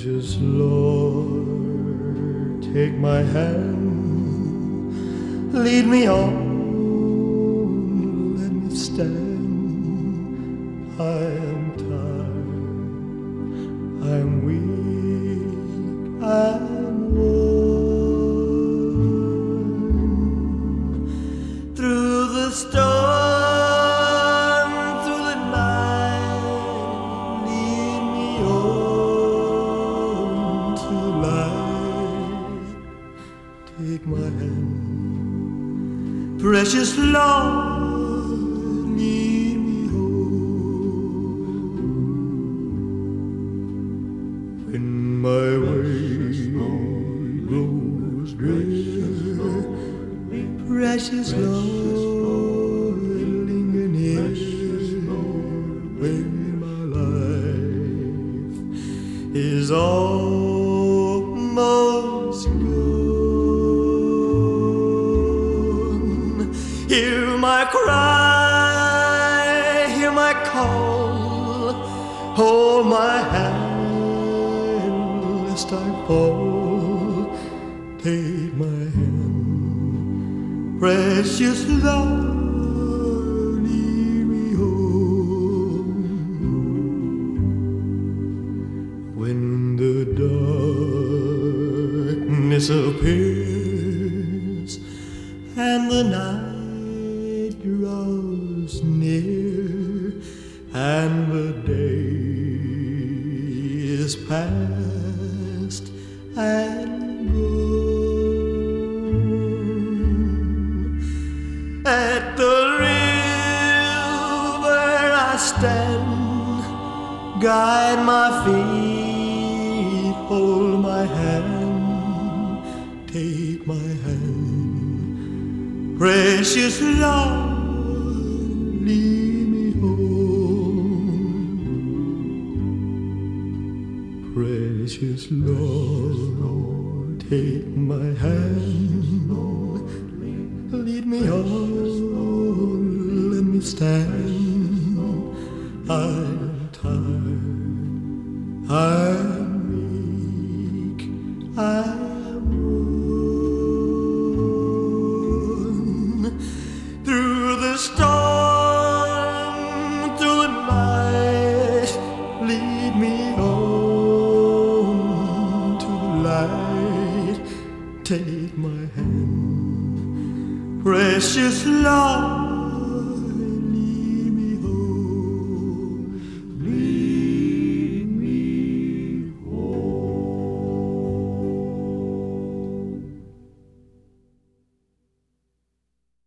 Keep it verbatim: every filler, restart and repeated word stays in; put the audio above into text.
Precious Lord, take my hand, lead me on, let me stand. I am tired, I am weak, I am worn. Through the storm, through the night, lead me on to light. Take my hand, precious Lord, lead me home. When my way grows drear, precious Lord, linger near. When my life is almost gone, hear my cry, hear my call, hold my hand lest I fall. Take my hand, precious Lord, lead me home. When the darkness appears and the night draws near and the day is past and gone, at the river I stand, guide my feet, hold my hand, take my hand, precious Lord, lead me home. Precious Lord, take my hand, lead me on, let me stand. I'm tired, I'm weak, I'm worn. Through the storm, through the night, lead me on to the light. Take my hand, precious Lord,